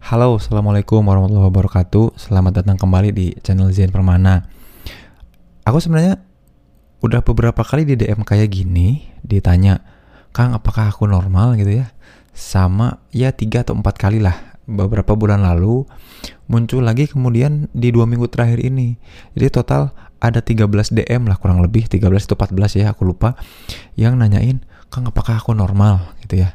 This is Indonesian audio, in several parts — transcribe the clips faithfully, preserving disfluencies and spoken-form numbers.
Halo, Assalamualaikum warahmatullahi wabarakatuh. Selamat datang kembali di channel Zain Permana. Aku sebenarnya udah beberapa kali di D M kayak gini, ditanya, Kang, apakah aku normal gitu ya? Sama ya tiga atau empat kali lah. Beberapa bulan lalu muncul lagi, kemudian di dua minggu terakhir ini. Jadi total ada tiga belas D M lah, kurang lebih tiga belas atau empat belas ya, aku lupa, yang nanyain, Kang, apakah aku normal gitu ya?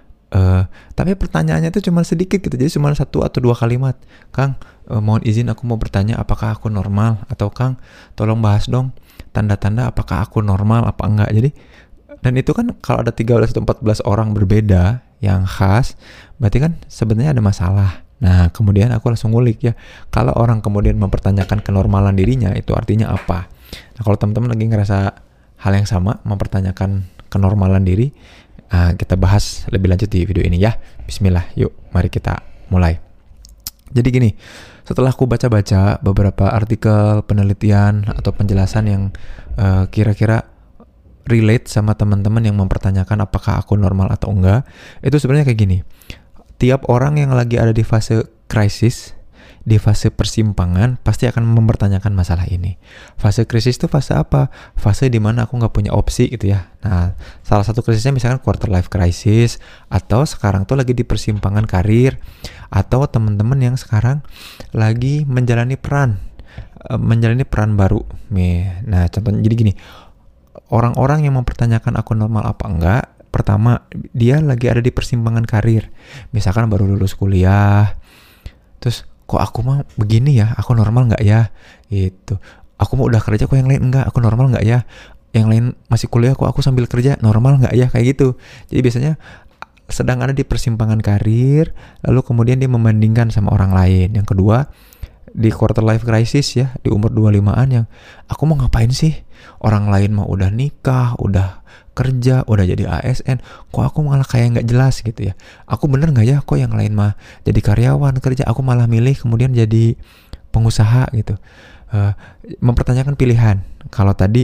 Uh, tapi pertanyaannya itu cuma sedikit gitu, jadi cuma satu atau dua kalimat. Kang, uh, mohon izin aku mau bertanya apakah aku normal, atau Kang, tolong bahas dong tanda-tanda apakah aku normal apa enggak. Jadi, dan itu kan kalau ada tiga belas atau empat belas orang berbeda yang khas, berarti kan sebenarnya ada masalah. Nah, kemudian aku langsung ngulik ya, kalau orang kemudian mempertanyakan kenormalan dirinya, itu artinya apa? Nah, kalau teman-teman lagi ngerasa hal yang sama, mempertanyakan kenormalan diri, Uh, kita bahas lebih lanjut di video ini ya. Bismillah, yuk mari kita mulai. Jadi gini, setelah aku baca-baca beberapa artikel, penelitian atau penjelasan yang uh, kira-kira relate sama teman-teman yang mempertanyakan apakah aku normal atau enggak, itu sebenarnya kayak gini. Tiap orang yang lagi ada di fase krisis, di fase persimpangan, pasti akan mempertanyakan masalah ini. Fase krisis itu fase apa? Fase dimana aku nggak punya opsi gitu ya. Nah, salah satu krisisnya misalkan quarter life crisis, atau sekarang tuh lagi di persimpangan karir, atau teman-teman yang sekarang lagi menjalani peran, menjalani peran baru. Nah, contohnya jadi gini, orang-orang yang mempertanyakan aku normal apa enggak, pertama, dia lagi ada di persimpangan karir. Misalkan baru lulus kuliah, terus kok aku mah begini ya, aku normal nggak ya? Gitu. Aku mau udah kerja, kok yang lain enggak, aku normal nggak ya? Yang lain masih kuliah, kok aku sambil kerja, normal nggak ya? Kayak gitu. Jadi biasanya sedang ada di persimpangan karir, lalu kemudian dia membandingkan sama orang lain. Yang kedua, di quarter life crisis ya, di umur dua puluh limaan yang aku mau ngapain sih? Orang lain mah udah nikah, udah kerja, udah jadi A S N, kok aku malah kayak nggak jelas gitu ya. Aku bener nggak ya? Kok yang lain mah jadi karyawan kerja, aku malah milih kemudian jadi pengusaha gitu. Uh, mempertanyakan pilihan. Kalau tadi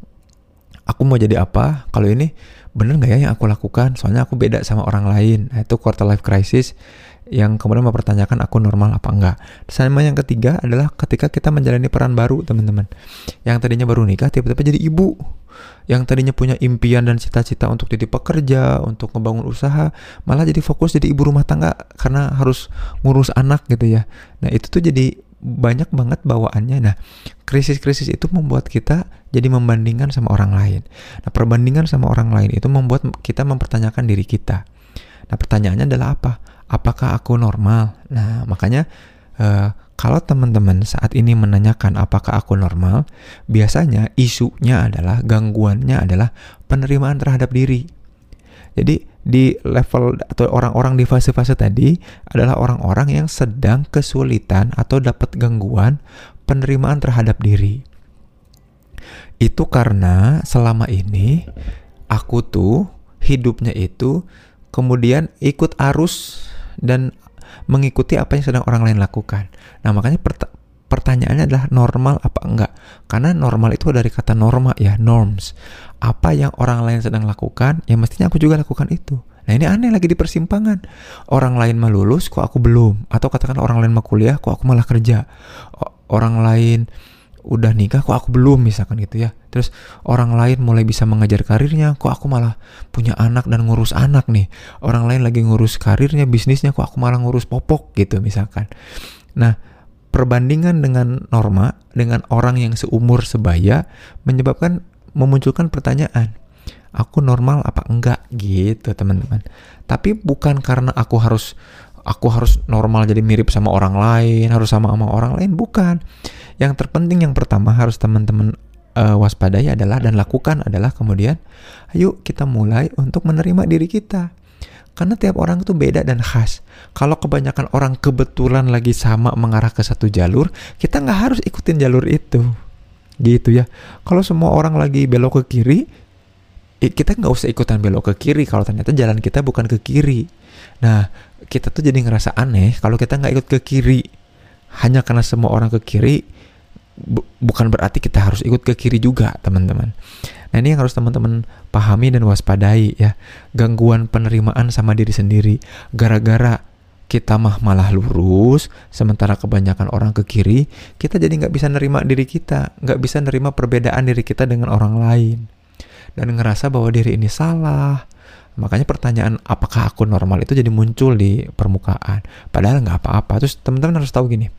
aku mau jadi apa? Kalau ini bener nggak ya yang aku lakukan? Soalnya aku beda sama orang lain. Nah, itu quarter life crisis yang kemudian mempertanyakan aku normal apa enggak. Sama yang ketiga adalah ketika kita menjalani peran baru, teman-teman. Yang tadinya baru nikah tiba-tiba jadi ibu. Yang tadinya punya impian dan cita-cita untuk jadi pekerja, untuk ngebangun usaha, malah jadi fokus jadi ibu rumah tangga karena harus ngurus anak gitu ya. Nah, itu tuh jadi banyak banget bawaannya. Nah, krisis-krisis itu membuat kita jadi membandingkan sama orang lain. Nah, perbandingan sama orang lain itu membuat kita mempertanyakan diri kita. Nah, pertanyaannya adalah apa? Apakah aku normal? Nah, makanya uh, kalau teman-teman saat ini menanyakan apakah aku normal, biasanya isunya adalah, gangguannya adalah penerimaan terhadap diri. Jadi di level atau orang-orang di fase-fase tadi adalah orang-orang yang sedang kesulitan atau dapat gangguan penerimaan terhadap diri. Itu karena selama ini aku tuh hidupnya itu kemudian ikut arus dan mengikuti apa yang sedang orang lain lakukan. Nah, makanya pert- pertanyaannya adalah normal apa enggak? Karena normal itu dari kata norma ya, norms. Apa yang orang lain sedang lakukan, ya mestinya aku juga lakukan itu. Nah, ini aneh, lagi di persimpangan. Orang lain mah lulus, kok aku belum? Atau katakan orang lain mah kuliah, kok aku malah kerja? O- orang lain udah nikah, kok aku belum, misalkan gitu ya. Terus orang lain mulai bisa mengejar karirnya, kok aku malah punya anak dan ngurus anak nih. Orang lain lagi ngurus karirnya, bisnisnya, kok aku malah ngurus popok gitu misalkan. Nah, perbandingan dengan norma, dengan orang yang seumur sebaya, menyebabkan, memunculkan pertanyaan, aku normal apa enggak gitu teman-teman. Tapi bukan karena aku harus aku harus normal jadi mirip sama orang lain, harus sama sama orang lain, bukan. Yang terpenting yang pertama harus teman-teman uh, waspadai adalah dan lakukan adalah kemudian, ayo kita mulai untuk menerima diri kita. Karena tiap orang itu beda dan khas. Kalau kebanyakan orang kebetulan lagi sama mengarah ke satu jalur, kita nggak harus ikutin jalur itu, gitu ya. Kalau semua orang lagi belok ke kiri, kita nggak usah ikutan belok ke kiri kalau ternyata jalan kita bukan ke kiri. Nah, kita tuh jadi ngerasa aneh kalau kita nggak ikut ke kiri. Hanya karena semua orang ke kiri, bu- bukan berarti kita harus ikut ke kiri juga, teman-teman. Nah, ini yang harus teman-teman pahami dan waspadai ya. Gangguan penerimaan sama diri sendiri. Gara-gara kita mah malah lurus, sementara kebanyakan orang ke kiri, kita jadi nggak bisa nerima diri kita, nggak bisa nerima perbedaan diri kita dengan orang lain, dan ngerasa bahwa diri ini salah. Makanya pertanyaan apakah aku normal itu jadi muncul di permukaan, padahal nggak apa-apa. Terus teman-teman harus tahu gini,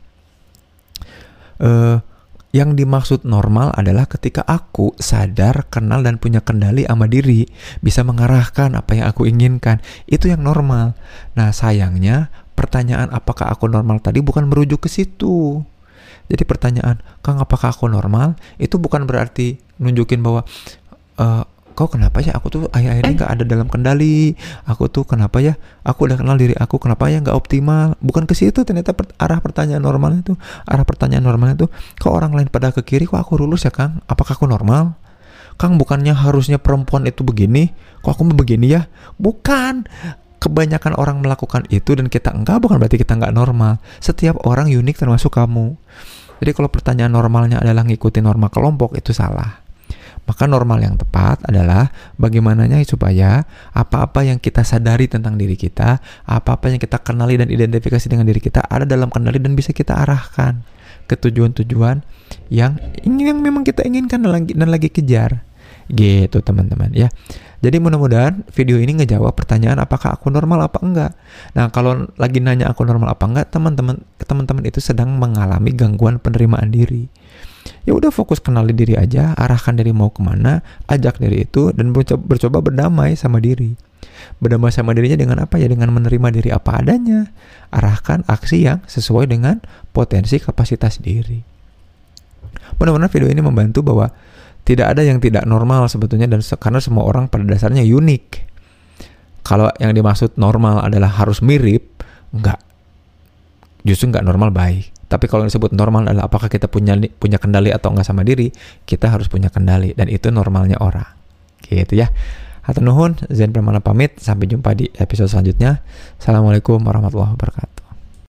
uh, yang dimaksud normal adalah ketika aku sadar, kenal, dan punya kendali sama diri, bisa mengarahkan apa yang aku inginkan. Itu yang normal. Nah, sayangnya pertanyaan apakah aku normal tadi bukan merujuk ke situ. Jadi pertanyaan, Kang, apakah aku normal? Itu bukan berarti nunjukin bahwa e, kau kenapa ya aku tuh akhir-akhir ini gak ada dalam kendali, aku tuh kenapa ya aku udah kenal diri aku, kenapa ya gak optimal. Bukan ke situ ternyata per, arah pertanyaan normalnya tuh. Arah pertanyaan normalnya tuh, kok orang lain pada ke kiri, kok aku lurus ya Kang? Apakah aku normal? Kang, bukannya harusnya perempuan itu begini, kok aku begini ya? Bukan. Kebanyakan orang melakukan itu dan kita enggak, bukan berarti kita enggak normal. Setiap orang unik termasuk kamu. Jadi kalau pertanyaan normalnya adalah ngikutin norma kelompok, itu salah. Maka normal yang tepat adalah bagaimananya supaya apa-apa yang kita sadari tentang diri kita, apa-apa yang kita kenali dan identifikasi dengan diri kita ada dalam kendali dan bisa kita arahkan ke tujuan-tujuan yang yang memang kita inginkan dan lagi, dan lagi kejar. Gitu teman-teman ya. Jadi mudah-mudahan video ini ngejawab pertanyaan apakah aku normal apa enggak. Nah, kalau lagi nanya aku normal apa enggak, teman-teman teman-teman itu sedang mengalami gangguan penerimaan diri. Ya udah, fokus kenali diri aja, arahkan diri mau kemana, ajak diri itu, dan bercoba, bercoba berdamai sama diri. Berdamai sama dirinya dengan apa ya? Dengan menerima diri apa adanya. Arahkan aksi yang sesuai dengan potensi kapasitas diri. Mudah-mudahan video ini membantu bahwa tidak ada yang tidak normal sebetulnya, dan karena semua orang pada dasarnya unik. Kalau yang dimaksud normal adalah harus mirip, enggak. Justru enggak normal baik. Tapi kalau yang disebut normal adalah apakah kita punya punya kendali atau enggak sama diri, kita harus punya kendali, dan itu normalnya orang. Gitu ya. Hatur nuhun, Zen Pramana pamit, sampai jumpa di episode selanjutnya. Assalamualaikum warahmatullahi wabarakatuh.